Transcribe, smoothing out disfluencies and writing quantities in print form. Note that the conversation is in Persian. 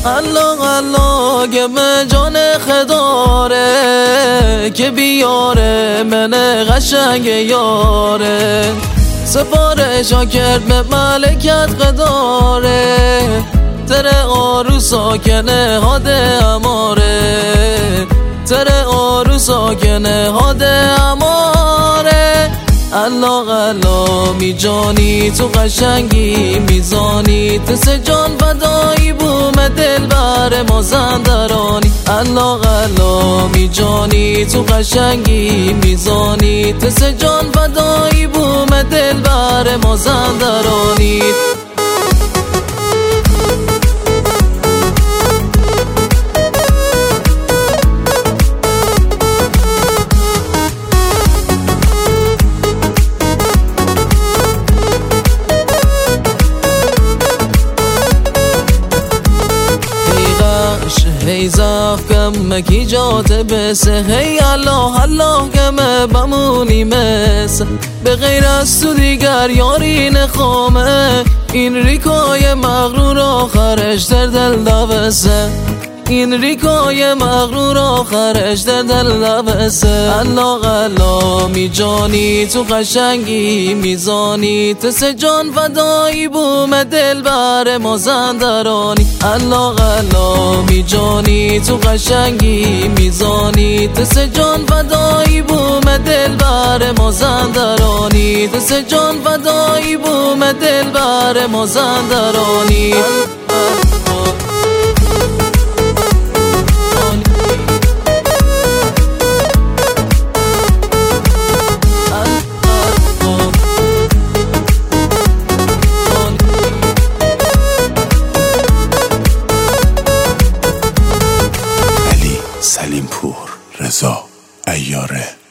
الله الله گم جان خداره که بیاره من قشنگ یاره سفارشا کرد به ملکت قداره تره آرو ساکنه هاده اماره تره آرو ساکنه هاده اماره الله الله می جانی تو قشنگی میزانی تس جان فدایی بوم دل بر مازندرانی الله الله می جانی تو قشنگی میزانی تس جان فدایی بوم دل بر مازندرانی هی زخ کم کی جات بسه هی الله الله کم بمونی مثل به غیر از تو دیگر یاری نخوامه این ریکای مغرور آخرش در دل دوسه این ریکای مغرور آخرش در دل دوسه الله الله می جانی تو قشنگی میزانی تس جان فدایی بوم دل بر مازندرانی الله الله می جانی تو قشنگی میزانی تس جان فدایی بوم دل بر مازندرانی تس جان فدایی بوم دل بر مازندرانی سلیم پور، رضا عیاره.